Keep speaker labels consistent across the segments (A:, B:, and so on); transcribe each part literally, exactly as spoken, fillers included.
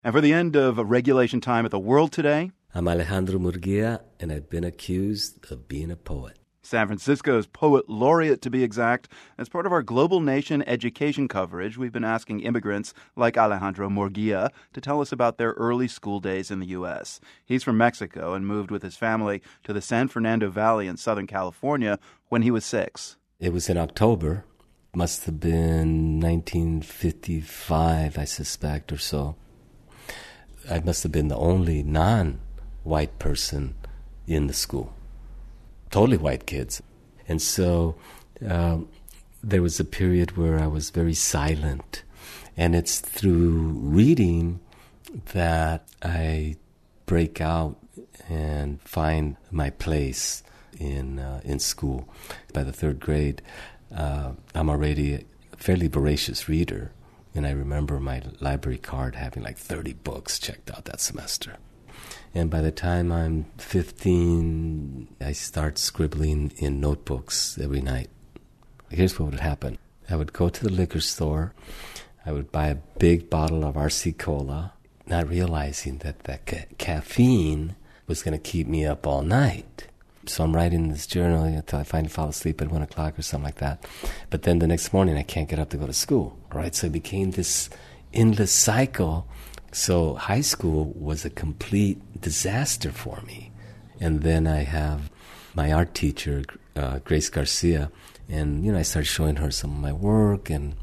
A: And for the end of Regulation Time at the World Today,
B: I'm Alejandro Murguia, and I've been accused of being a poet.
A: San Francisco's poet laureate, to be exact. As part of our Global Nation education coverage, we've been asking immigrants like Alejandro Murguia to tell us about their early school days in the U S. He's from Mexico and moved with his family to the San Fernando Valley in Southern California when he was six.
B: It was in October. Must have been nineteen fifty-five, I suspect, or so. I must have been the only non-white person in the school. Totally white kids. And so um, there was a period where I was very silent. And it's through reading that I break out and find my place in uh, in school. By the third grade, uh, I'm already a fairly voracious reader. And I remember my library card having like thirty books checked out that semester. And by the time I'm fifteen, I start scribbling in notebooks every night. Here's what would happen. I would go to the liquor store. I would buy a big bottle of R C Cola, not realizing that that ca- caffeine was going to keep me up all night. So I'm writing this journal until I finally fall asleep at one o'clock or something like that. But then the next morning, I can't get up to go to school, right? So it became this endless cycle. So high school was a complete disaster for me. And then I have my art teacher, uh, Grace Garcia, and, you know, I started showing her some of my work, and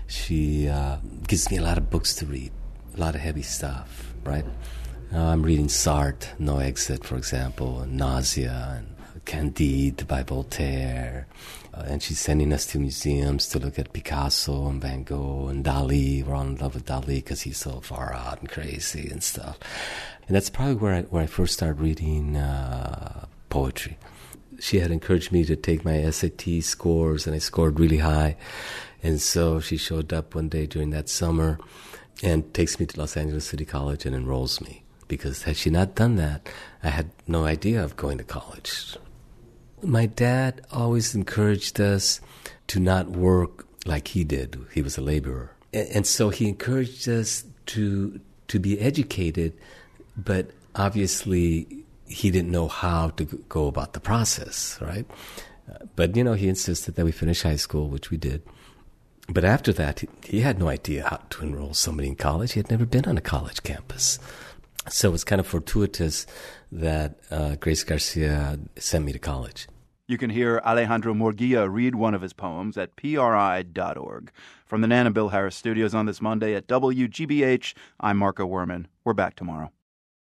B: she uh, gives me a lot of books to read, a lot of heavy stuff, right? Uh, I'm reading Sartre, No Exit, for example, and Nausea, and Candide by Voltaire. Uh, and she's sending us to museums to look at Picasso and Van Gogh and Dali. We're all in love with Dali because he's so far out and crazy and stuff. And that's probably where I, where I first started reading uh, poetry. She had encouraged me to take my S A T scores, and I scored really high. And so she showed up one day during that summer and takes me to Los Angeles City College and enrolls me. Because had she not done that, I had no idea of going to college. My dad always encouraged us to not work like he did. He was a laborer. And so he encouraged us to to be educated, but obviously he didn't know how to go about the process, right? But, you know, he insisted that we finish high school, which we did. But after that, he had no idea how to enroll somebody in college. He had never been on a college campus. So it's kind of fortuitous that uh, Grace Garcia sent me to college.
A: You can hear Alejandro Murguia read one of his poems at P R I dot org. From the Nan and Bill Harris studios on this Monday at W G B H, I'm Marco Werman. We're back tomorrow.